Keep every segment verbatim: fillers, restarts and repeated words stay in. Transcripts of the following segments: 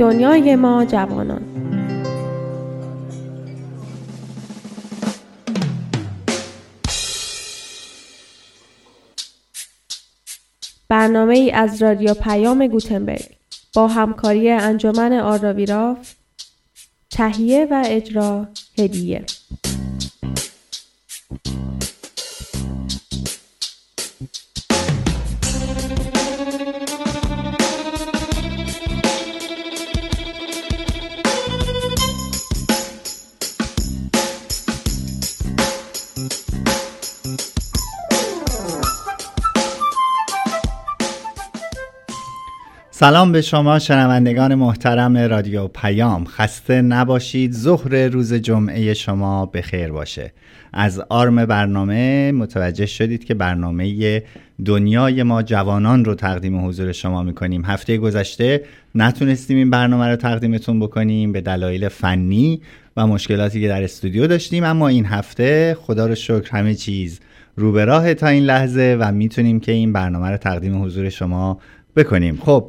دنیای ما جوانان. برنامه ای از رادیو پیام گوتنبرگ با همکاری انجمن آرداویراف، تهیه و اجرا هدیه. سلام به شما شنوندگان محترم رادیو پیام. خسته نباشید. ظهر روز جمعه شما بخیر باشه. از آرم برنامه متوجه شدید که برنامه دنیای ما جوانان رو تقدیم حضور شما میکنیم. هفته گذشته نتونستیم این برنامه رو تقدیمتون بکنیم به دلایل فنی و مشکلاتی که در استودیو داشتیم، اما این هفته خدا رو شکر همه چیز رو به راه تا این لحظه و میتونیم که این برنامه رو تقدیم حضور شما بکنیم. خب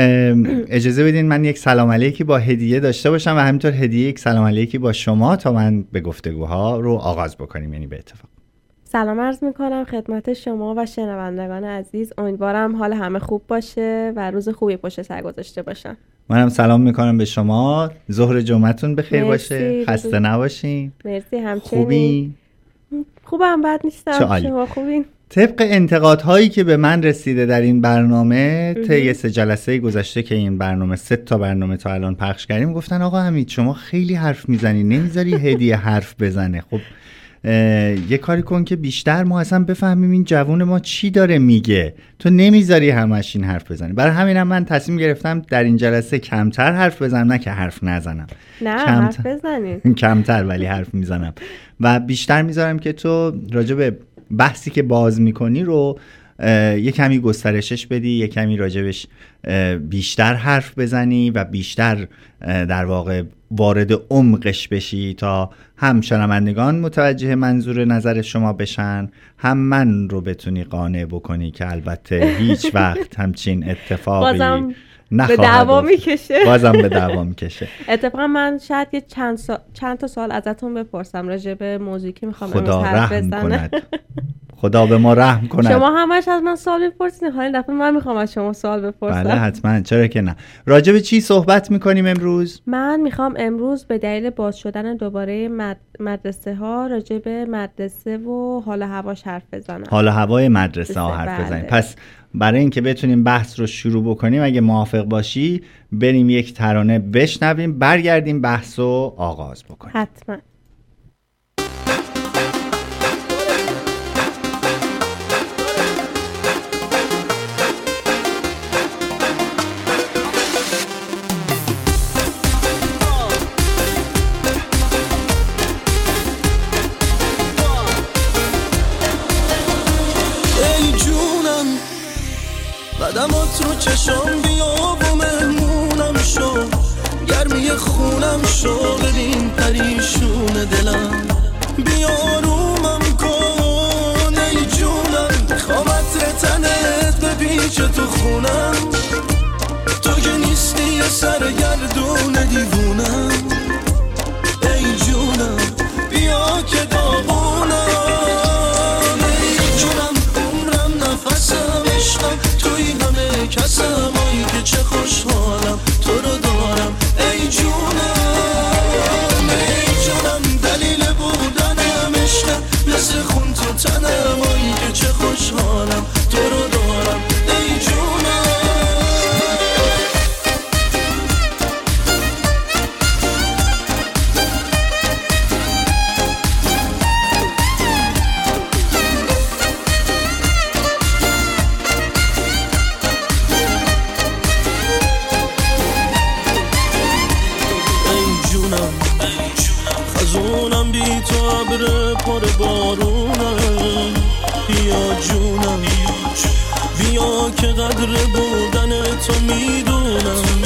اجازه بدین من یک سلام علیکی با هدیه داشته باشم و همینطور هدیه یک سلام علیکی با شما تا من به گفتگوها رو آغاز بکنیم. یعنی به اتفاق سلام عرض میکنم خدمت شما و شنوندگان عزیز. امیدوارم حال همه خوب باشه و روز خوبی پشت سر گذاشته باشن. منم سلام میکنم به شما. ظهر جمعتون بخیر باشه. خسته نباشین. مرسی. همچنین. خوبی؟ خوبم، بد نیستم. شما خوبین؟ طبق انتقادهایی که به من رسیده در این برنامه طی سه جلسه گذشته که این برنامه سه تا برنامه تا الان پخش کردیم، گفتن آقا حمید شما خیلی حرف میزنی، نمیذاری هدیه حرف بزنه. خب یه کاری کن که بیشتر ما اصلا بفهمیم این جوون ما چی داره میگه. تو نمیذاری همش این حرف بزنی. برای همینم من تصمیم گرفتم در این جلسه کمتر حرف بزنم، نه که حرف نزنم. نه حرف بزنید. کمتر ولی حرف میزنم و بیشتر میذارم که تو راجع به بحثی که باز میکنی رو یه کمی گسترشش بدی، یه کمی راجبش بیشتر حرف بزنی و بیشتر در واقع وارد عمقش بشی تا هم شنوندگان متوجه منظور نظر شما بشن، هم من رو بتونی قانع بکنی که البته هیچ وقت همچین اتفاقی بازم به دعوا میکشه. بازم به دعوا میکشه. اتفاقا من شاید یه چند, سا... چند تا سوال ازتون بپرسم راجع به موضوعی که میخوام امروز حرف بزنم. خدا به ما رحم کند. شما همش از من سوال بپرسید، حالا دفعه من میخوام از شما سوال بپرسم. بله حتما، چرا که نه. راجع به چی صحبت میکنیم امروز؟ من میخوام امروز به دلیل باز شدن دوباره مد... مدرسه ها راجع به مدرسه و حال هواش حرف بزنم. حال هوای مدرسه ها حرف بزنیم. پس برای اینکه بتونیم بحث رو شروع بکنیم، اگه موافق باشی بریم یک ترانه بشنویم، برگردیم بحث رو آغاز بکنیم. حتما. قدمات رو چشم بیا و مهمونم شو، گرمی خونم شو، ببین پریشون دلم، بیا رومم کن ای جونم، میخوام عطر تنت بپیچه تو خونم، تو که نیستی یه سرگردون دیوونم، ای جونم بیا که داغونم، ای جونم عمرم نفسم عشقم توی همه کسم، آی که چه خوشحالم تو رو دارم، ای جونم ای جونم دلیل بودنم عشقم، مثل خون تو تنم، آی که چه خوشحالم تو رو دارم، ای جونم. خزونم بی تو عبر پر بارونم، بیا جونم بیا که قدر بودن تو میدونم،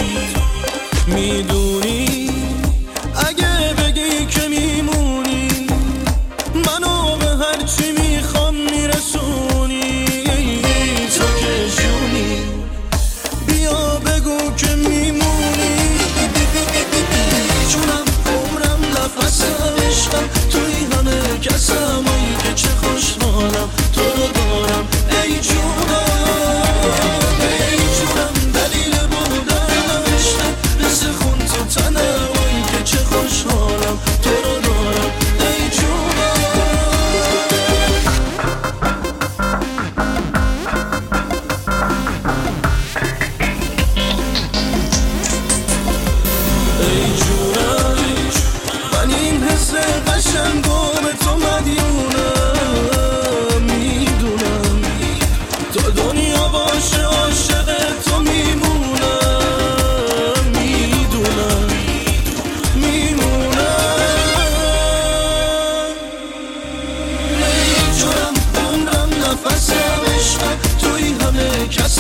میدونی اگه بگی که میمونی منو به هر چی میخوام میرسونی، تو که جونی بیا بگو که میمونی،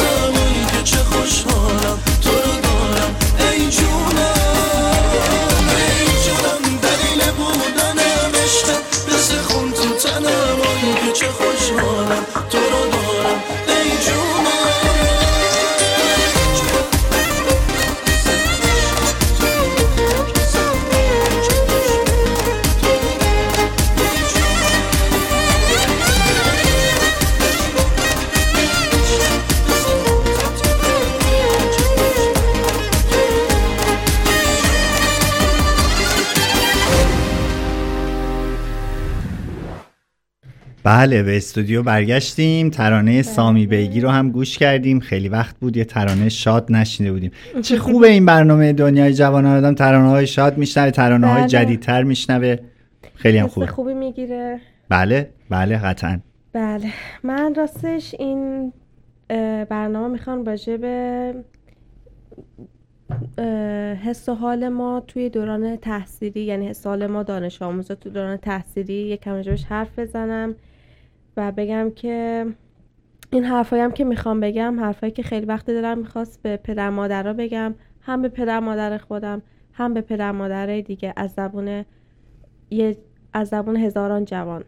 کسم ای که چه خوشحالم تو رو دارم ای جونم ای جونم دلیل بودنم عشقم مثل خون تو تنم ای که چه خوشحالم تو رو دارم ای جونم بله به استودیو برگشتیم. ترانه سامی بیگی رو هم گوش کردیم. خیلی وقت بود یه ترانه شاد نشنیده بودیم. چه خوبه این برنامه دنیای جوانان، آدم ترانه های شاد میشنوه، ترانه های جدیدتر میشنوه. خیلی هم خوبه. خوبی میگیره. بله بله قطعا. بله من راستش این برنامه میخوام راجع به حس و حال ما توی دوران تحصیلی، یعنی حس و حال ما دانش آموزا تو دوران تحصیلی یکم راجعش حرف بزنم و بگم که این حرفایی هم که میخوام بگم حرفایی که خیلی وقت دلم میخواست به پدر مادرها بگم، هم به پدر مادر خودم هم به پدر مادرای دیگه، از زبون یه از زبون هزاران جوان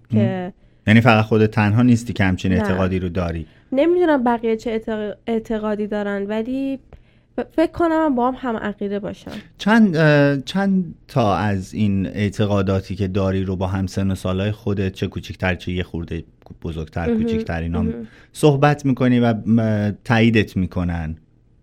که یعنی فقط خودت تنها نیستی که همچین اعتقادی رو داری. نمیدونم بقیه چه اعتقادی دارن ولی فکر کنم با هم هم عقیده باشن. چند چند تا از این اعتقاداتی که داری رو با هم سن و سالای خودت، چه کوچیک‌تر چه یه خورده بزرگتر کوچیک‌تر، اینا صحبت میکنی و تاییدت میکنن؟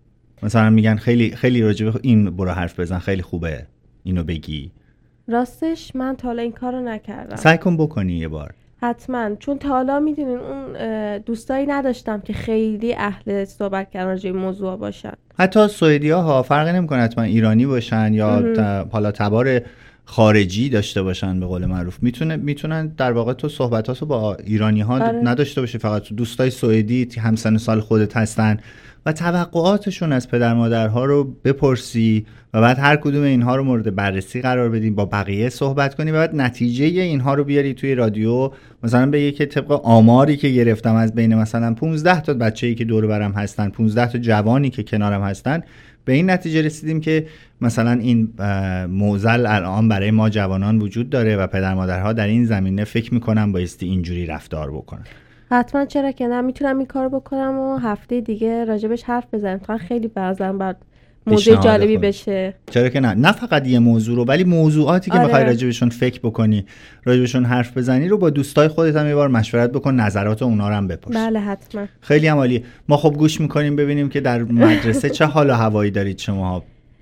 مثلا میگن خیلی خیلی راجع به این برو حرف بزن، خیلی خوبه اینو بگی. راستش من تا حالا این کارو نکردم. سعی کن بکنی یه بار. حتما، چون تا حالا میدونین اون دوستایی نداشتم که خیلی اهل صحبت کردن راجع به موضوع باشن. حتی سوئدی‌ها فرقی نمی‌کنه حتما ایرانی باشن یا حالا تبار خارجی داشته باشن، به قول معروف میتونه میتونن در واقع تو صحبتاتو با ایرانی‌ها آره. نداشته باشی، فقط دوستای سوئدی همسن و سال خودت هستن و توقعاتشون از پدر مادرها رو بپرسی و بعد هر کدوم اینها رو مورد بررسی قرار بدیم، با بقیه صحبت کنی و بعد نتیجه اینها رو بیاری توی رادیو. مثلا بگی که طبق آماری که گرفتم از بین مثلا پانزده تا بچه‌ای که دور برم هستن، پانزده تا جوانی که کنارم هستن، به این نتیجه رسیدیم که مثلا این معضل الان برای ما جوانان وجود داره و پدر مادرها در این زمینه فکر میکنن بایستی اینجوری رفتار بکنن. حتما، چرا که نه، میتونم این کار بکنم و هفته دیگه راجبش حرف بزنیم. تا خیلی بعضن بعد موضوع جالبی خود. بشه. چرا که نه، نه فقط یه موضوع رو، ولی موضوعاتی که آره. میخوای راجبشون فکر بکنی، راجبشون حرف بزنی رو با دوستای خودت هم یه بار مشورت بکن، نظرات اونا رو هم بپرس. بله حتما. خیلی هم عالی. ما خب گوش میکنیم ببینیم که در مدرسه چه حال و هوایی دارید شما.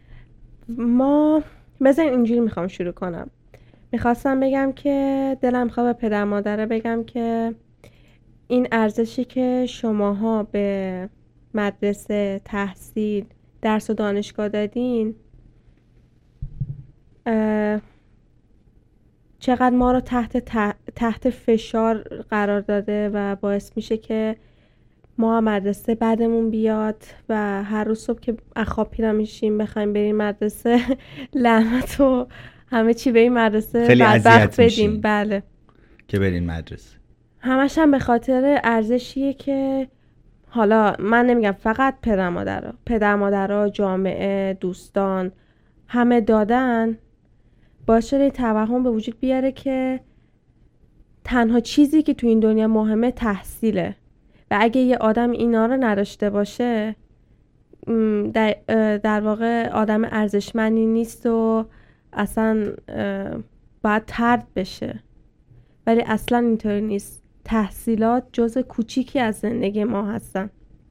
ما بذارین اینجوری میخوام شروع کنم. میخواستم بگم که دلم میخواد به پدر مادر بگم که این ارزشی که شماها به مدرسه، تحصیل، درس و دانشگاه دادین چقدر ما رو تحت تحت فشار قرار داده و باعث میشه که ما مدرسه بعدمون بیاد و هر روز صبح که خواب پیدا میشیم بخوایم بریم مدرسه لعنت و همه چی به این مدرسه خیلی اذیت بدیم. بله که بریم مدرسه. همش هم به خاطر ارزشیه که حالا من نمیگم فقط پدر مادرها، پدر مادرها، جامعه، دوستان همه دادن، باعث شده توهم به وجود بیاره که تنها چیزی که تو این دنیا مهمه تحصیله و اگه یه آدم اینا رو نداشته باشه در, در واقع آدم ارزشمندی نیست و اصلا باید طرد بشه. ولی اصلا اینطوری نیست. تحصیلات جزء کوچیکی از زندگی ما هستن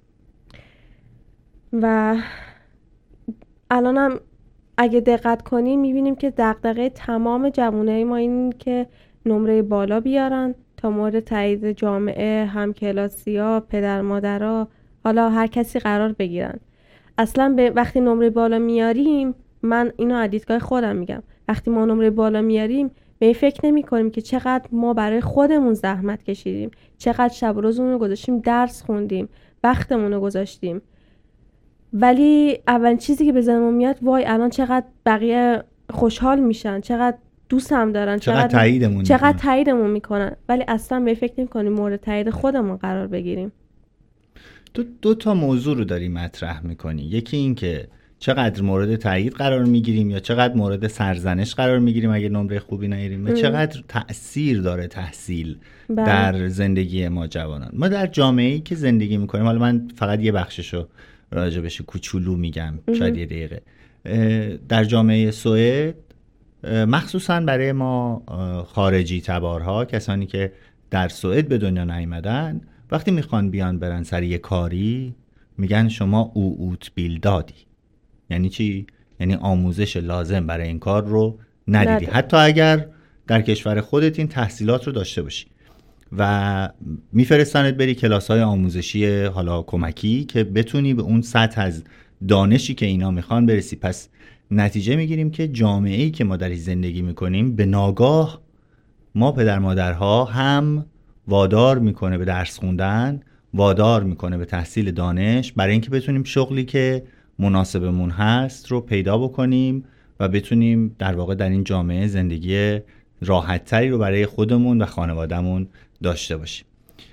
و الانم اگه دقت کنیم میبینیم که دغدغه تمام جوانای ما این که نمره بالا بیارن تا مورد تایید جامعه، همکلاسی‌ها، پدر مادرها، حالا هر کسی قرار بگیرن. اصلا به وقتی نمره بالا میاریم، من اینو از دیدگاه خودم میگم، وقتی ما نمره بالا میاریم به این فکر نمی کنیم که چقدر ما برای خودمون زحمت کشیدیم، چقدر شب و روزمون رو گذاشتیم درس خوندیم، وقتمون رو گذاشتیم. ولی اول چیزی که به ذهنمون میاد وای الان چقدر بقیه خوشحال میشن، چقدر دوست هم دارن، چقدر تاییدمون چقدر تاییدمون میکنن، ولی اصلا به فکر نمی کنیم مورد تایید خودمون قرار بگیریم. تو دو تا موضوع رو داری مطرح میکنی. یکی این که چقدر مورد تایید قرار میگیریم یا چقدر مورد سرزنش قرار میگیریم اگه نمره خوبی نگیریم و چقدر تأثیر داره تحصیل بله. در زندگی ما جوانان. ما در جامعه‌ای که زندگی میکنیم، حالا من فقط یه بخششو راجبش کوچولو میگم شاید یه دقیقه، در جامعه سوئد مخصوصا برای ما خارجی تبارها، کسانی که در سوئد به دنیا نیامدن، وقتی میخوان بیان برن سر یه کاری میگن شما او اوت بیلدادی. یعنی چی؟ یعنی آموزش لازم برای این کار رو ندیدی، حتی اگر در کشور خودت این تحصیلات رو داشته باشی، و میفرستانت بری کلاس‌های آموزشی حالا کمکی که بتونی به اون سطح از دانشی که اینا میخوان برسی. پس نتیجه میگیریم که جامعه‌ای که ما درش زندگی میکنیم به ناگاه ما پدر مادرها هم وادار میکنه به درس خوندن، وادار میکنه به تحصیل دانش، برای اینکه بتونیم شغلی که مناسبمون هست رو پیدا بکنیم و بتونیم در واقع در این جامعه زندگی راحت تری رو برای خودمون و خانوادهمون داشته باشیم.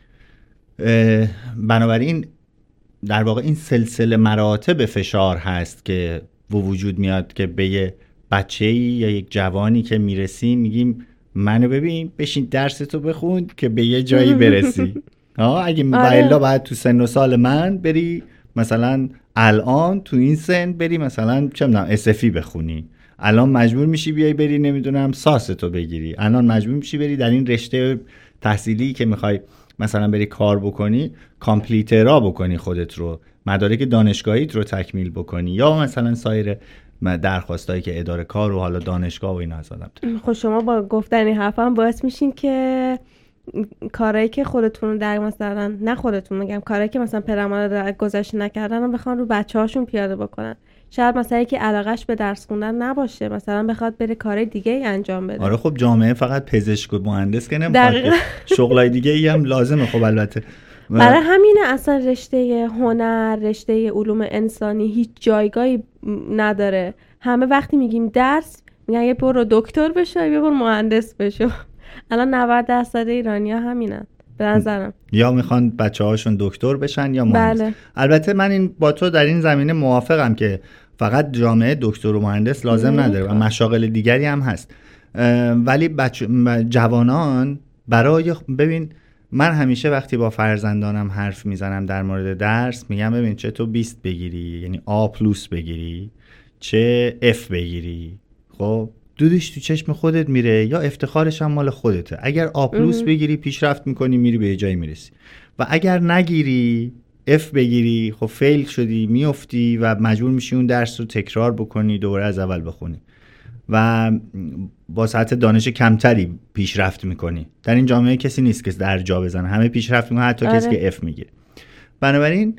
بنابراین در واقع این سلسله مراتب فشار هست که وجود میاد که به یه بچه‌ای یا یک جوانی که میرسیم میگیم منو ببین بشین درستو بخون که به یه جایی برسی. ها اگه موبایلا بعد تو سن و سال من بری مثلا الان تو این سن بری مثلا چه میدونم اسفی بخونی، الان مجبور میشی بیای بری نمیدونم ساستو بگیری، الان مجبور میشی بری در این رشته تحصیلی که میخوای مثلا بری کار بکنی کامپلیترا بکنی، خودت رو مدارک دانشگاهیت رو تکمیل بکنی، یا مثلا سایر درخواستایی که اداره کار و حالا دانشگاه و اینا از آدم. خب شما با گفتن این حرفم باعث میشین که کارهایی که خودتون در مثلا نه خودتون میگم کارهایی که مثلا پدرمادر گذشته نکردن رو بخوان رو بچه‌هاشون پیاده بکنن. شاید مثلا که علاقش به درس خوندن نباشه، مثلا بخواد بره کار دیگه ای انجام بده. آره خب جامعه فقط پزشک و مهندس که نمیخواد، شغلای دیگه ای هم لازمه. خب البته برای همینه اصلا رشته هنر، رشته علوم انسانی هیچ جایگاهی نداره. همه وقتی میگیم درس میگن یه برو دکتر بشو یا برو مهندس بشو. الان نود درصد ایرانی‌ها همینن به نظرم، یا میخوان بچه‌هاشون دکتر بشن یا مهندس. بله. البته من این با تو در این زمینه موافقم که فقط جامعه دکتر و مهندس لازم نداره و مشاغل دیگری هم هست، ولی بچ... جوانان برای ببین من همیشه وقتی با فرزندانم حرف میزنم در مورد درس میگم ببین چه تو بیست بگیری یعنی آ پلوس بگیری چه اف بگیری، خب دودش تو چشم خودت میره یا افتخارش هم مال خودته. اگر آ پلوس بگیری پیشرفت میکنی، میری به جایی میرسی، و اگر نگیری اف بگیری خب فیل شدی، میافتی و مجبور میشی اون درس رو تکرار بکنی، دوباره از اول بخونی و با سطح دانش کمتری پیشرفت میکنی. در این جامعه کسی نیست که در جا بزنه، همه پیشرفت میکنن، حتی آره. کسی که اف میگیره. بنابراین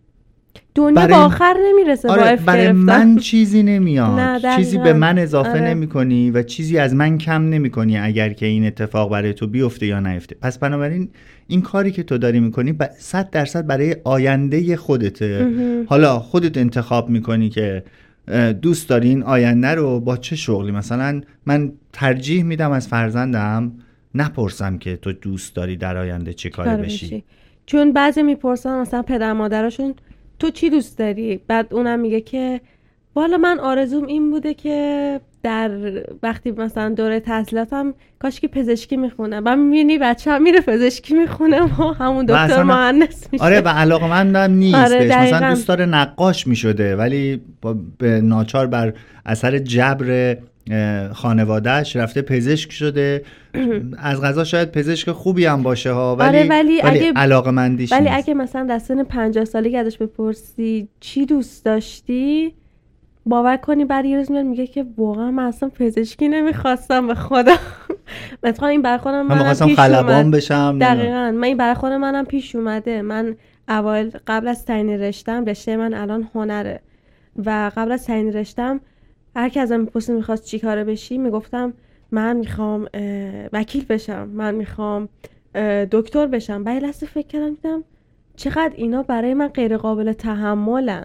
دنیا برای... با آخر نمیرسه. آره با اف برای گرفتم. من چیزی نمیاد، چیزی به من اضافه آره. نمیکنی و چیزی از من کم نمیکنی اگر که این اتفاق برای تو بیفته یا نیفته. پس بنابراین این کاری که تو داری میکنی صد درصد برای آینده خودته. حالا خودت انتخاب میکنی که دوست داری این آینده رو با چه شغلی. مثلا من ترجیح میدم از فرزندم نپرسم که تو دوست داری در آینده چه کاری بشی. بشی چون بعضی میپرسن مثلا پدر مادرشون تو چی دوست داری، بعد اونم میگه که والا من آرزوم این بوده که در وقتی مثلا دوره تحصیلاتم کاش که پزشکی میخونم. بعد میبینی بچه هم میره پزشکی میخونه و همون دکتر مهندس میشه. آره و علاقه‌مندم نیست آره مثلا دوست داره نقاش میشده ولی به ناچار بر اثر جبر خانوادهش رفته پزشک شده. از قضا شاید پزشک خوبی هم باشه ها، ولی, آره ولی, ولی اگه علاقه‌مندیش ولی نیست. اگه مثلا در سن پنجاه سالگی ازش بپرسی چی دوست داشتی، باور کنی بعد یه روز میاد میگه که واقعا من اصلا پزشکی نمیخواستم به خدا. مثلا این برای خودم من میخواستم خلبان بشم. دقیقاً من این برای خود منم پیش اومده. من اول قبل از تعیین رشتم، رشته من الان هنره و قبل از تعیین رشتم هر کی ازم میپرسید میخواست چی کاره بشی میگفتم من میخوام وکیل بشم، من میخوام دکتر بشم. بعد لحظه فکر کردم دیدم چقدر اینا برای من غیر قابل تحملن.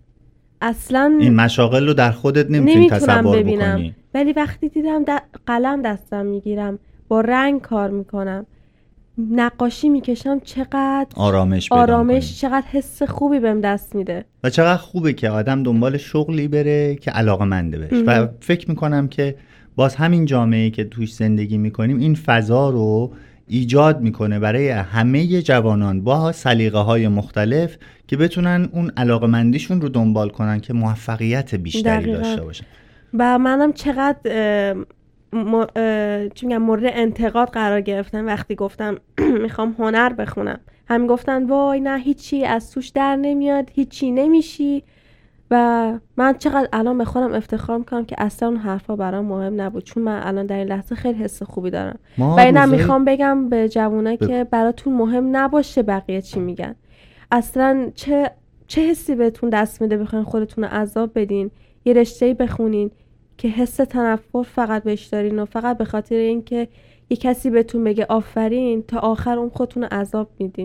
اصلا این مشاغل رو در خودت نمیتونی تصور ببینم. بکنی. ولی وقتی دیدم قلم دستم میگیرم با رنگ کار میکنم نقاشی میکشم چقدر آرامش پیدا آرامش چقدر حس خوبی بهم دست میده و چقدر خوبه که آدم دنبال شغلی بره که علاقه‌منده بهش. و فکر میکنم که باز همین جامعه‌ای که توش زندگی میکنیم این فضا رو ایجاد میکنه برای همه جوانان با سلیقه‌های مختلف که بتونن اون علاقه‌مندیشون رو دنبال کنن که موفقیت بیشتری دقیقا. داشته باشن. و منم چقدر م... چی میگم مورد انتقاد قرار گرفتم وقتی گفتم میخوام هنر بخونم. همین گفتن وای نه هیچی از توش در نمیاد، هیچی نمیشی. و من چقدر الان به خودم افتخار میکنم که اصلا اون حرفا برام مهم نبود، چون من الان در این لحظه خیلی حس خوبی دارم. و اینم میخوام بگم به جوانایی ب... که براتون مهم نباشه بقیه چی میگن. اصلا چه چه حسی بهتون دست میده بخواین خودتون رو عذاب بدین، یه رشته‌ای بخونین که حس تنفر فقط بهش دارین و فقط به خاطر اینکه یه کسی بهتون بگه آفرین تا آخر اون خودتون رو عذاب میدین.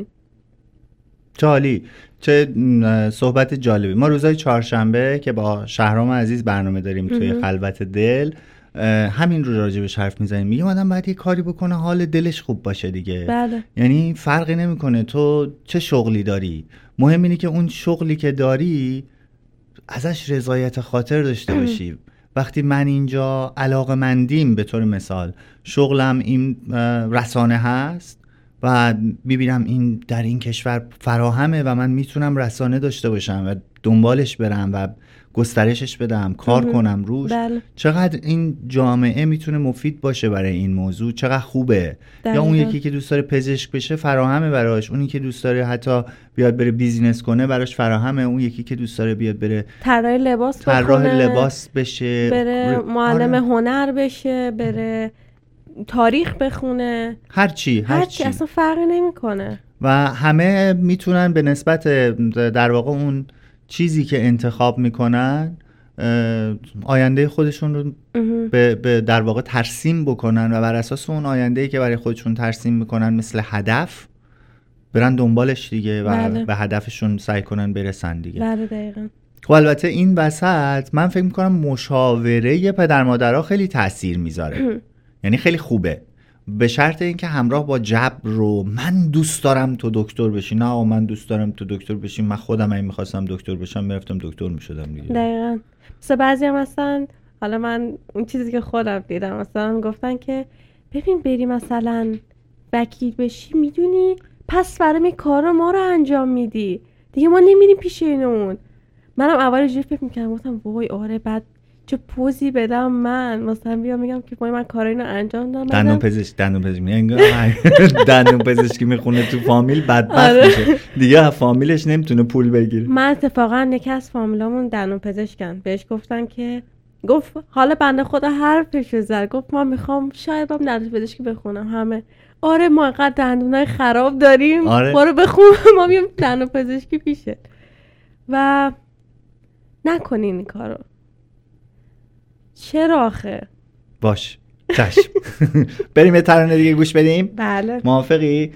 جالی، چه صحبت جالبی. ما روزای چهارشنبه که با شهرام عزیز برنامه داریم توی خلوت دل همین رو راجبش حرف میزنیم. میگم آدم باید یه کاری بکنه حال دلش خوب باشه دیگه. بله. یعنی فرقی نمیکنه تو چه شغلی داری، مهم اینه که اون شغلی که داری ازش رضایت خاطر داشته باشی. وقتی من اینجا علاقه‌مندیم، به طور مثال شغلم این رسانه هست و میبینم این در این کشور فراهمه و من میتونم رسانه داشته باشم و دنبالش برم و گسترشش بدم، کار کنم روش. بله. چقدر این جامعه میتونه مفید باشه برای این موضوع، چقدر خوبه. دقیقا. یا اون یکی که دوست داره پزشک بشه فراهمه براش، اونی که دوست داره حتی بیاد بره بیزینس کنه براش فراهمه، اون یکی که دوست داره بیاد بره طراح لباس بکنه، طراح لباس بشه، بره معلم آره. هنر بشه، بره تاریخ بخونه، هر چی هر چی اصلا فرقی نمیکنه. و همه میتونن به نسبت در واقع اون چیزی که انتخاب میکنن آینده خودشون رو به, به در واقع ترسیم بکنن و بر اساس اون آینده‌ای که برای خودشون ترسیم میکنن مثل هدف برن دنبالش دیگه و بله. به هدفشون سعی کنن برسن دیگه. بله دقیقاً. خب البته این وسط من فکر میکنم مشاوره پدر مادرها خیلی تأثیر میذاره. یعنی خیلی خوبه، به شرط اینکه همراه با جبر رو من دوست دارم تو دکتر بشی، نه من دوست دارم تو دکتر بشی، من خودم اگه می‌خواستم دکتر بشم میرفتم دکتر میشدم دیگه. دقیقاً. مثلا بعضی‌ها مثلا حالا من اون چیزی که خودم دیدم مثلا گفتن که ببین بری مثلا وکیل بشی میدونی پس برای کارا ما رو انجام میدی دیگه، ما نمیریم پیش اون. منم اول جوری فکر می‌کردم گفتم وای آره بعد چه پوزی بدم من مثلا بیام میگم که وای من کارا اینو انجام دادم. دندون پزشک دندون پزشک میگن دندون پزشکی میخونه تو فامیل بدبخت آره. میشه دیگه، فامیلش نمیتونه پول بگیره. من اتفاقا یکی از فامیلامون دندون پزشکن، بهش گفتن که گفت حالا بنده خدا حرفشو زد، گفت ما میخوام شاید برم دندون پزشکی بخونم. همه آره ما انقدر دندونای خراب داریم آره. برو بخون ما میام دندون پزشکی پیشه. و نکنین این کارو. چرا آخه؟ باش چشم. بریم یه ترانه دیگه گوش بدیم. بله موافقی؟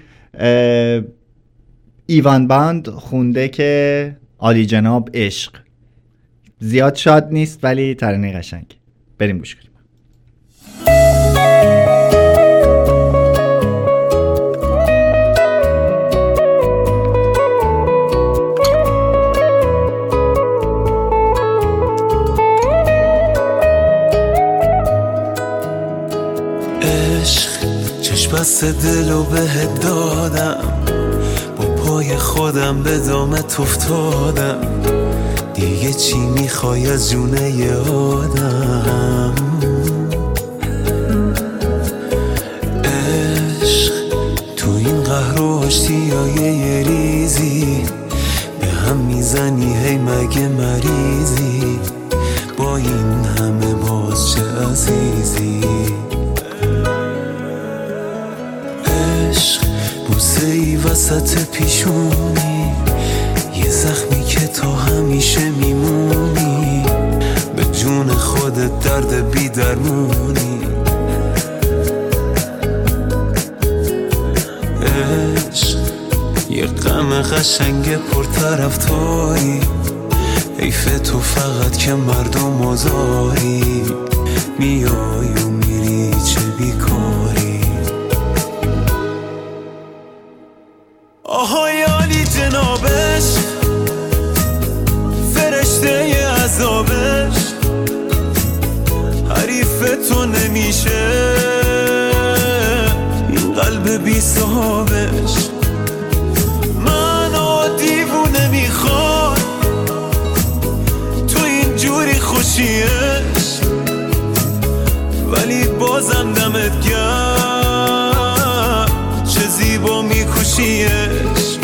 ایوان باند خونده که عالی جناب عشق، زیاد شاد نیست ولی ترانه قشنگ. بریم گوش کنیم. بس دلو بهت دادم، با پای خودم به دامت افتادم، دیگه چی میخوای از جونه ی آدم؟ عشق تو این قهر و آشتیای یه ریزی به هم میزنی هی مگه مریضی، با این همه باز چه عزیزی. بوسه ای وسط پیشونی، یه زخمی که تا همیشه میمونی، به جون خودت درد بی درمونی. عشق یه غم قشنگ پرطرفداری، حیف تو فقط که مردم آزاری، میای و میری چه بیکاری. عذابش حریف تو نمیشه، این قلب بی صاحبش منو دیوونه میخواد، تو اینجوری خوشیش ولی بازم دمت گرم، چه زیبا میکشیش.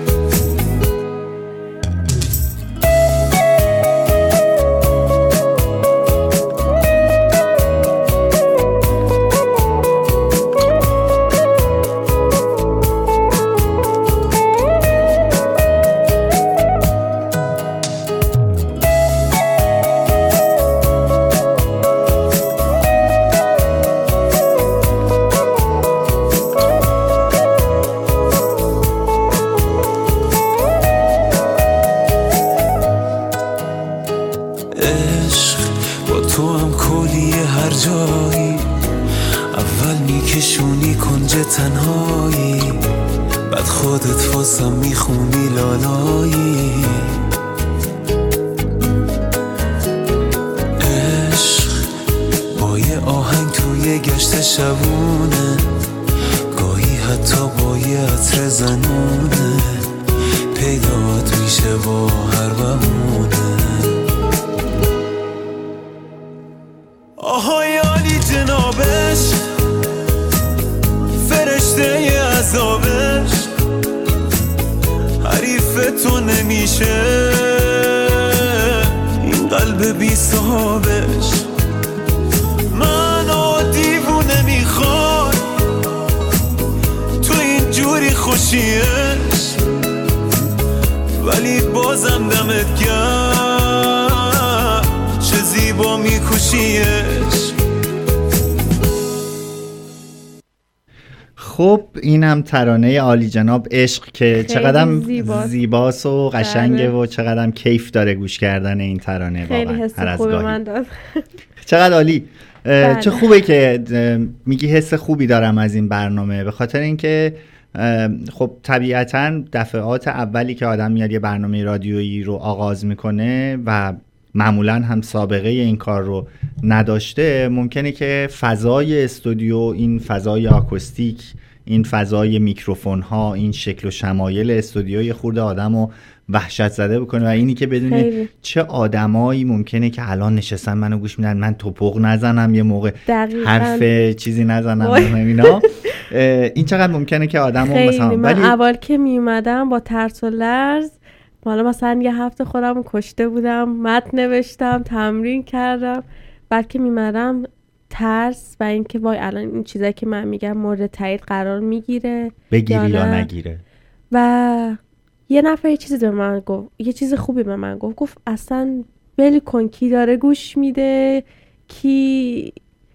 تنهایی بعد خودت واسم میخونی لالایی، عشق با یه آهنگ توی گشت شبونه، گاهی حتی با یه عطر زنونه، پیدات میشه با هر بهونه. آهای عالی جنابش، فرشته عذابش حریف تو نمیشه، این قلب بی صاحبش منو دیوونه میخواد، تو اینجوری خوشیش ولی بازم دمت گرم، چه زیبا میکشیش. خب اینم ترانه عالی جناب عشق که چقدرم زیباست. زیباست و قشنگه و چقدرم کیف داره گوش کردن این ترانه. خیلی حس خوبی من داد. چقدر عالی. چه خوبه که میگی حس خوبی دارم از این برنامه، به خاطر اینکه خب طبیعتاً دفعات اولی که آدم میاد یه برنامه رادیویی رو آغاز میکنه و معمولاً هم سابقه این کار رو نداشته، ممکنه که فضای استودیو، این فضای آکوستیک، این فضای میکروفون ها، این شکل و شمایل استودیوی خورده آدم رو وحشت زده بکنه و اینی که بدونی چه آدمایی ممکنه که الان نشستن منو گوش میدن، من توپق نزنم یه موقع دقیقاً. حرف چیزی نزنم اینا، این چقدر ممکنه که آدمو مثلا من ولی... اول که می اومدم با ترس و لرز، حالا مثلا یه هفته خودم کشته بودم، متن نوشتم، تمرین کردم، بعد که میمدم ترس و اینکه وای الان این چیزایی که من میگم مورد تایید قرار میگیره بگیری یا, یا نگیره. و یه نفر یه چیزی به من گفت، یه چیز خوبی به من گفت، گفت اصلا بلی کن کی داره گوش میده، کی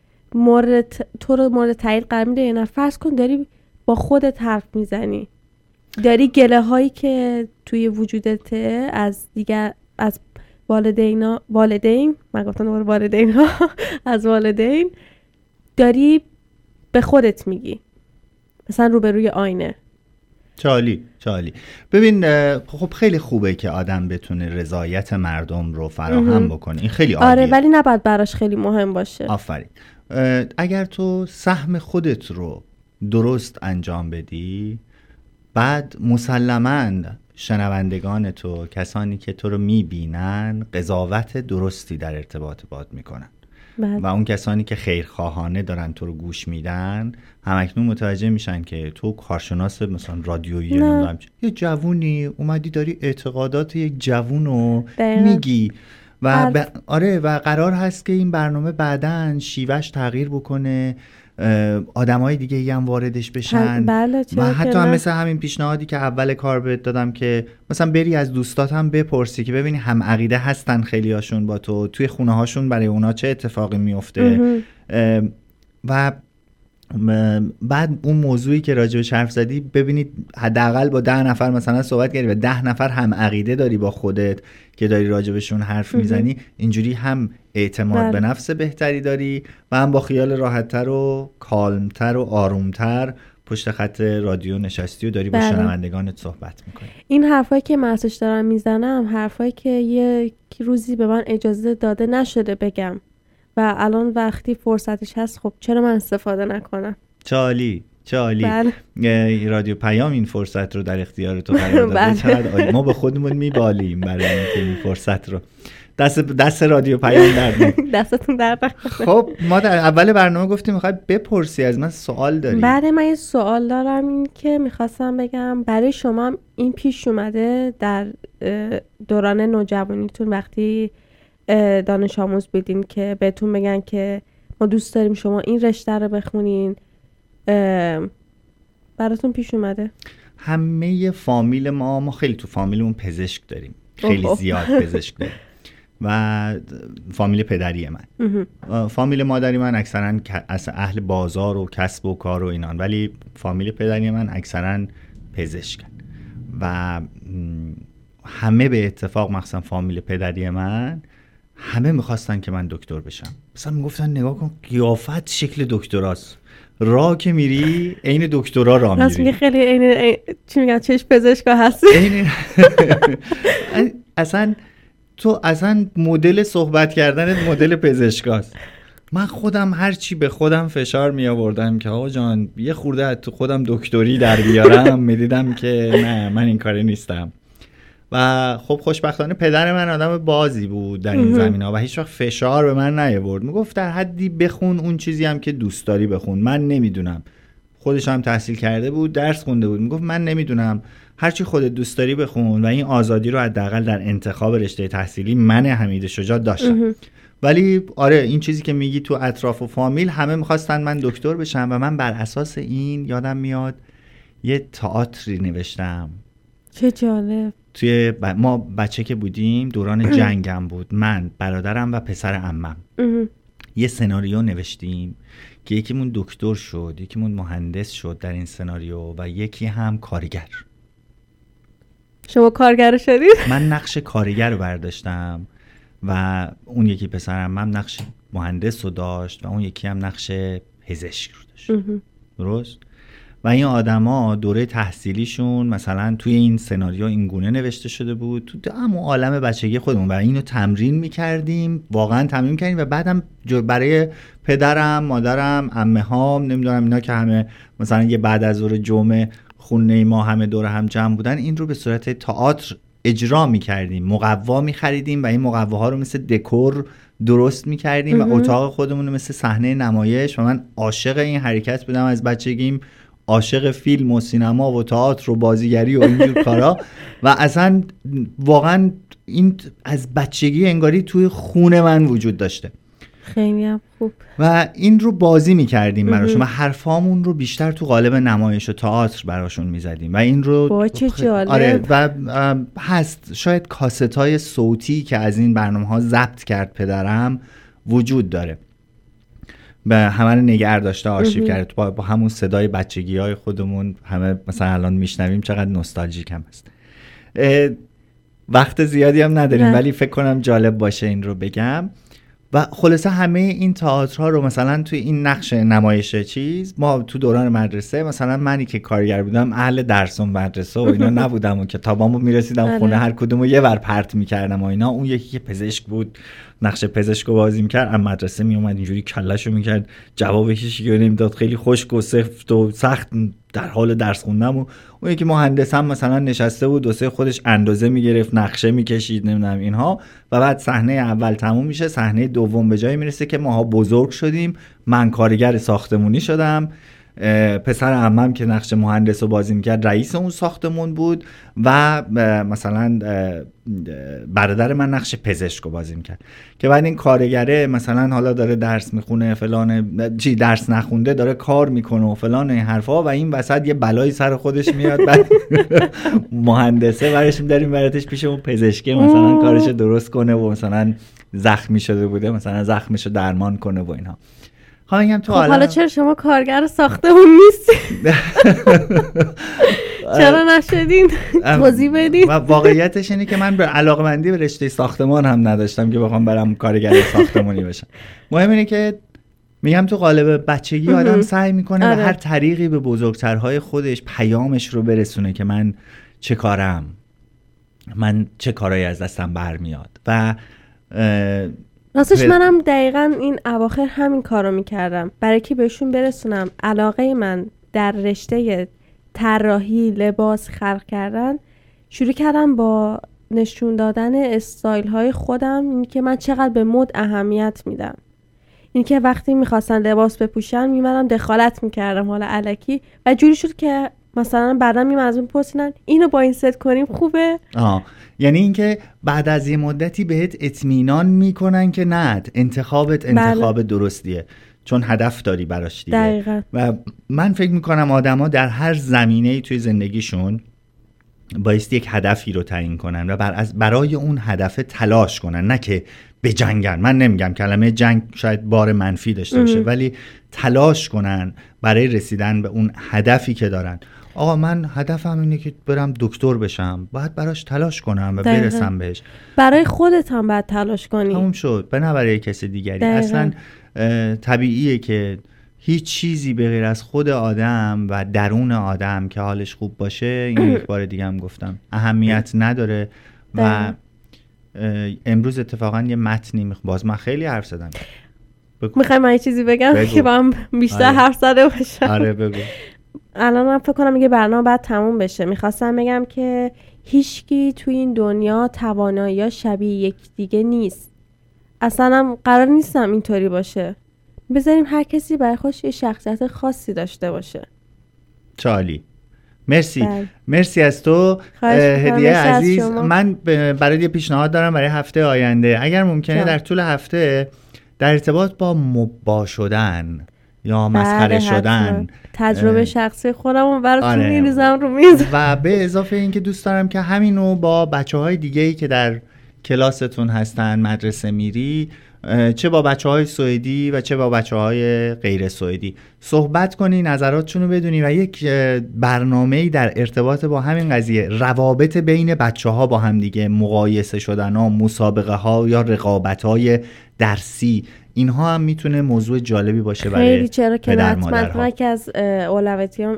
مورد تو رو مورد تایید قرار میده یا نه. فرض کن داری با خودت حرف میزنی، داری گله هایی که توی وجودته از دیگر از والدین والدین من گفتم دوباره والدین ها از والدین داری به خودت میگی، مثلا روبروی آینه. چالی چالی ببین، خب خیلی خوبه که آدم بتونه رضایت مردم رو فراهم بکنه، این خیلی عالیه. آره ولی نباید براش خیلی مهم باشه. آفرین. اگر تو سهم خودت رو درست انجام بدی، بعد مسلماً شنوندگان تو، کسانی که تو رو میبینن، قضاوت درستی در ارتباط باد میکنن بله. و اون کسانی که خیرخواهانه دارن تو رو گوش میدن همکنون متوجه میشن که تو کارشناس مثلا رادیویی نمیدونم یه جوونی اومدی داری اعتقادات یک جوون رو میگی و ب... آره و قرار هست که این برنامه بعداً شیوهش تغییر بکنه، آدمای دیگه ای هم واردش بشن بله و حتی هم مثل همین پیشنهادی که اول کار بهت دادم که مثلا بری از دوستات هم بپرسی که ببینی هم عقیده هستن خیلی هاشون با تو، توی خونه هاشون برای اونا چه اتفاقی میفته و بعد اون موضوعی که راجبش حرف زدی ببینید حداقل با ده نفر مثلا صحبت کردی و ده نفر هم عقیده داری با خودت که داری راجبشون حرف میزنی، اینجوری هم اعتماد به نفس بهتری داری و هم با خیال راحت‌تر و کالمتر و آرومتر پشت خط رادیو نشستی و داری با بله. شنوندگانت صحبت میکنی. این حرفایی که محسوش دارم میزنم حرفایی که یک روزی به من اجازه داده نشده بگم و الان وقتی فرصتش هست خب چرا من استفاده نکنم؟ چه عالی، چه عالی. بله. رادیو پیام این فرصت رو در اختیار تو قرار داده. چقدر عالی. ما به خودمون میبالیم برای اینکه این فرصت رو دست دست رادیو پیام درد دستتون درد. خب ما در اول برنامه گفتیم میخوای بپرسی از من، سوال داری؟ بعد من یه سوال دارم، این که میخواستم بگم برای شما این پیش اومده در دوران نوجوانیتون وقتی دانش آموز بودین که بهتون بگن که ما دوست داریم شما این رشته رو بخونین، براتون پیش اومده؟ همه فامیل ما ما خیلی تو فامیلمون پزشک داریم، خیلی اوه. زیاد پزشک داریم و فامیل پدری من. فامیل مادری من اکثرا اهل بازار و کسب و کار و اینان، ولی فامیل پدری من اکثرا پزشکن و همه به اتفاق مخصوصا فامیل پدری من همه میخواستن که من دکتر بشم. مثلا میگفتن نگاه کن قیافت شکل دکتراست، راه که میری عین دکترا راه میری. راست میگه، خیلی عین چی میگن چش پزشکا هستی. اصلا تو اصلا مدل صحبت کردنت مدل پزشکاست. من خودم هر چی به خودم فشار می آوردم که آقا جان یه خورده تو خودم دکتری در بیارم، میدیدم که نه من این کاره نیستم. و خب خوشبختانه پدر من آدم بازی بود در این زمینه و هیچ وقت فشار به من نیاورد. میگفت در حدی بخون، اون چیزی هم که دوست داری بخون. من نمیدونم، خودش هم تحصیل کرده بود، درس خونده بود. میگفت من نمیدونم، هر چی خودت دوست داری بخون و این آزادی رو حداقل در انتخاب رشته تحصیلی من حمید شجاع داشتم. ولی آره این چیزی که میگی تو اطراف و فامیل همه میخواستن من دکتر بشم و من بر اساس این یادم میاد یه تئاتری نوشتم. چه جالب. توی ب... ما بچه که بودیم دوران جنگم بود، من برادرم و پسر عمم یه سناریو نوشتیم که یکیمون دکتر شد، یکیمون مهندس شد در این سناریو و یکی هم کارگر. شما کارگر شدید؟ من نقش کارگر رو برداشتم و اون یکی پسر عمم نقش مهندس رو داشت و اون یکی هم نقش پزشک رو داشت. درست؟ و این آدما دوره تحصیلیشون مثلا توی این سناریو این گونه نوشته شده بود تو همون عالم بچگی خودمون و اینو تمرین میکردیم، واقعا تمرین کردیم و بعدم برای پدرم، مادرم، عمه هام، نمیدونم اینا که همه مثلا یه بعد از ظهر جمعه خونه ما همه دور هم جمع بودن، این رو به صورت تئاتر اجرا میکردیم، مقوا میخریدیم و این مقواها رو مثل دکور درست میکردیم و اتاق خودمون رو مثل صحنه نمایش. و من عاشق این حرکت بودم از بچگیم، عاشق فیلم و سینما و تئاتر و بازیگری و اینجور کارا و اصلا واقعا این از بچگی انگاری توی خون من وجود داشته. خیلی هم خوب. و این رو بازی میکردیم براشون و حرفامون رو بیشتر تو قالب نمایش و تئاتر براشون میزدیم و این رو با چه جالب. آره و هست شاید کاستای صوتی که از این برنامه ها ضبط کرد پدرم وجود داره، به همه رو نگه داشته، آرشیو کرده با, با همون صدای بچگی های خودمون همه مثلا الان میشنویم چقدر نوستالژیک هم هست. وقت زیادی هم نداریم نه. ولی فکر کنم جالب باشه این رو بگم. و خلاصه همه این تئاترها رو مثلا توی این نقش نمایش چیز ما تو دوران مدرسه، مثلا منی که کارگر بودم اهل درس و مدرسه و اینا نبودم و کتابامو میرسیدم خونه هر کدومو یه ور پرت میکردم و اینا. اون یکی که پزشک بود نقش پزشکو بازی میکرد، اما مدرسه میومد اینجوری کلهشو میکرد جواب هیچ چیزی نمیداد، خیلی خشک و سفت و سخت در حال درس خوندم. و اون یکی مهندس هم مثلا نشسته بود دوسه خودش اندازه میگرفت، نقشه میکشید، نمیدونم اینها. و بعد صحنه اول تموم میشه، صحنه دوم به جای میرسه که ماها بزرگ شدیم، من کارگر ساختمونی شدم، پسر عمم که نقش مهندس رو بازی میکرد رئیس اون ساختمون بود و مثلا برادر من نقش پزشک رو بازی میکرد که بعد این کارگره مثلا حالا داره درس میخونه فلان، چی درس نخونده داره کار میکنه و فلان این حرفا و این وسط یه بلایی سر خودش میاد، بعد مهندسه برش میداریم براتش پیش اون پزشکه مثلا کارش درست کنه و مثلا زخمی شده بوده مثلا زخمشو درمان کنه و اینها. خب تو خب حالا چرا شما کارگر ساختمون نیستید؟ چرا نشدین؟ توضیح بدین. واقعیتش اینه که من به علاقه‌مندی به رشته ساختمان هم نداشتم که بخوام برم کارگر ساختمانی بشم. مهم اینه که میگم تو قالب بچگی آدم سعی میکنه آره. به هر طریقی به بزرگترهای خودش پیامش رو برسونه که من چه کارم، من چه کارایی از دستم برمیاد. و راستش منم دقیقا این اواخر همین کارو میکردم برای که بهشون برسونم علاقه من در رشته طراحی لباس خلق کردن. شروع کردم با نشون دادن استایل های خودم، این که من چقدر به مد اهمیت میدم، این که وقتی میخواستن لباس بپوشن میمدم دخالت میکردم حالا الکی و جوری شد که مثلا بعدا میمدم از اون پرسیدن اینو با این ست کنیم خوبه. آه. یعنی اینکه بعد از یه مدتی بهت اطمینان میکنن که نه انتخابت انتخاب بله. درستیه، چون هدف داری براش دیگه. دقیقا. و من فکر میکنم آدم ها در هر زمینه‌ای توی زندگیشون بایستی یک هدفی رو تعیین کنن و بر از برای اون هدف تلاش کنن، نه که بجنگن. من نمیگم کلمه جنگ شاید بار منفی داشته باشه، ولی تلاش کنن برای رسیدن به اون هدفی که دارن. آقا من هدفم اینه که برم دکتر بشم، باید براش تلاش کنم و دقیقا. برسم بهش. برای خودت هم باید تلاش کنی. همون شد، به نه برای کسی دیگری. دقیقا. اصلا طبیعیه که هیچ چیزی به غیر از خود آدم و درون آدم که حالش خوب باشه، این یک بار دیگه هم گفتم، اهمیت نداره. و امروز اتفاقا یه متنی باز من خیلی حرف زدم، میخوای من یه چیزی بگم بگو. که با هم بیشتر آره. حرف زده باشم. آره بگو. الان من فکر کنم یه برنامه باید تموم بشه. میخواستم بگم که هیچکی توی این دنیا توانایی شبیه یک دیگه نیست. اصلا هم قرار نیستم اینطوری باشه. بذاریم هر کسی برای خودش یه شخصیت خاصی داشته باشه. چالی مرسی. بله. مرسی از تو هدیه عزیز. من برای یه پیشنهاد دارم برای هفته آینده، اگر ممکنه جا. در طول هفته در ارتباط با مبا شدن یا مسخره شدن تجربه شخصی خودمو براتون میریزم رو میز و به اضافه این که دوست دارم که همینو با بچه‌های دیگه‌ای که در کلاستون هستن، مدرسه میری، چه با بچه‌های سوئدی و چه با بچه‌های غیر سوئدی صحبت کنی، نظراتشون رو بدونی و یک برنامه‌ای در ارتباط با همین قضیه، روابط بین بچه‌ها با هم دیگه، مقایسه شدن‌ها، مسابقه‌ها یا رقابت‌های درسی، اینها هم میتونه موضوع جالبی باشه برای پدر مادرها. که از اولویتام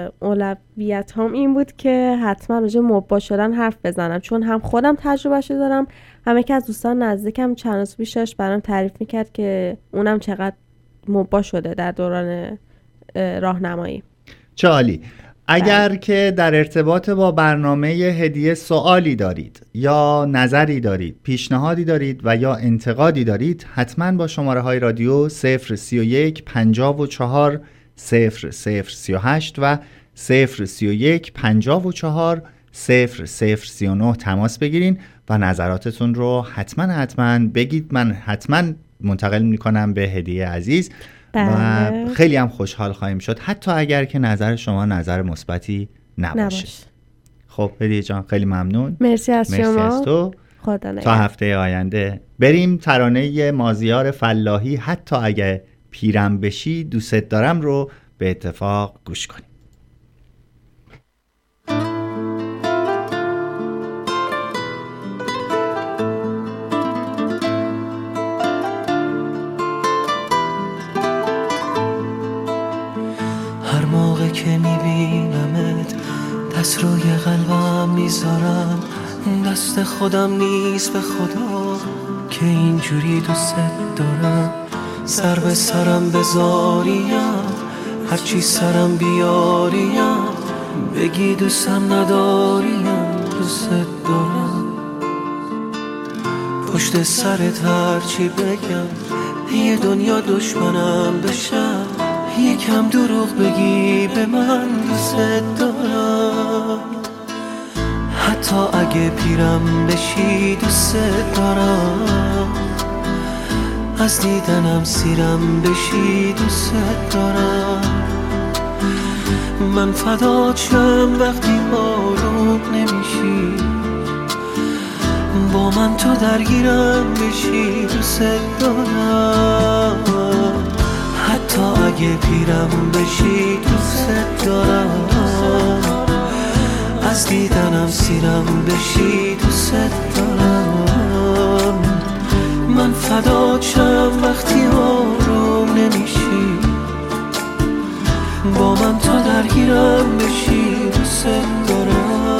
اولویتام این بود که حتما راجع به مبا شدن حرف بزنم، چون هم خودم تجربهشو دارم، هم که از دوستان نزدیکم چند روز پیشش برام تعریف میکرد که اونم چقدر مبا شده در دوران راهنمایی. چه عالی. اگر که در ارتباط با برنامه هدیه سوالی دارید یا نظری دارید، پیشنهادی دارید و یا انتقادی دارید، حتما با شماره های رادیو صفر سی و یک پنجاه و چهار صفر صفر سی و هشت و صفر سی و یک پنجاه و چهار صفر صفر سی و نه تماس بگیرین و نظراتتون رو حتما حتما بگید. من حتما منتقل میکنم به هدیه عزیز و خیلی هم خوشحال خواهیم شد، حتی اگر که نظر شما نظر مثبتی نباشه. نباش. خب هدیه جان خیلی ممنون. مرسی از مرسی شما. از تو. خدا نگهدار. تا هفته آینده بریم ترانه مازیار فلاحی حتی اگه پیرم بشی دوست دارم رو به اتفاق گوش کنیم. که میبینمت دست روی قلبم میذارم، دست خودم نیست به خدا که اینجوری دوست دارم. سر به سرم بذاریم، هرچی سرم بیاریم، بگی دوستم نداریم، دوست دارم. پشت سرت هرچی بگم، یه دنیا دشمنم بشم، یکم دروغ بگی به من دوست دارم. حتی اگه پیرم بشی دوست دارم، از دیدنم سیرم بشی دوست دارم. من فدات شم وقتی آروم نمیشی، با من تو درگیرم بشی دوست دارم. حتی اگه پیرم بشی دوست دارم، از دیدنم سیرم بشی دوست دارم. من فدات شم وقتی آروم نمیشی، دارم.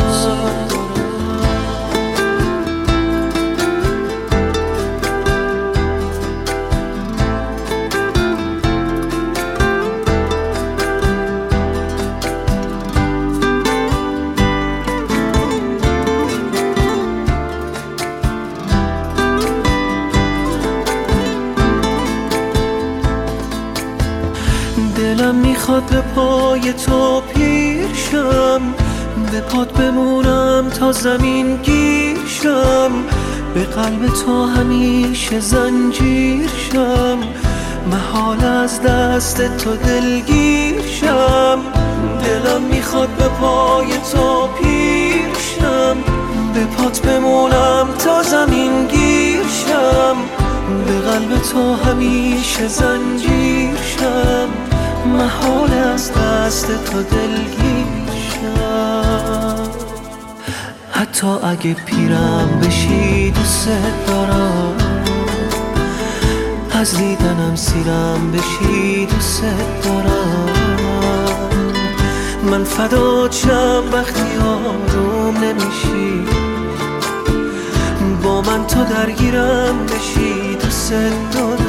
دلم میخواد به پای تو پیر شم، به پات بمونم تا زمین گیر شم، به قلب تو همیشه زنجیر شم، محال از دست تو دلگیر شم. دلم میخواد به پای تو پیر شم، به پات بمونم تا زمین گیر شم، به قلب تو همیشه زنجیر شم، محال از دست تو دلگیر شم. حتی اگه پیرم بشی دوست دارم، از دیدنم سیرم بشی دوست دارم، من فدات شم وقتی آروم نمیشی، با من تو درگیرم بشی دوست دارم.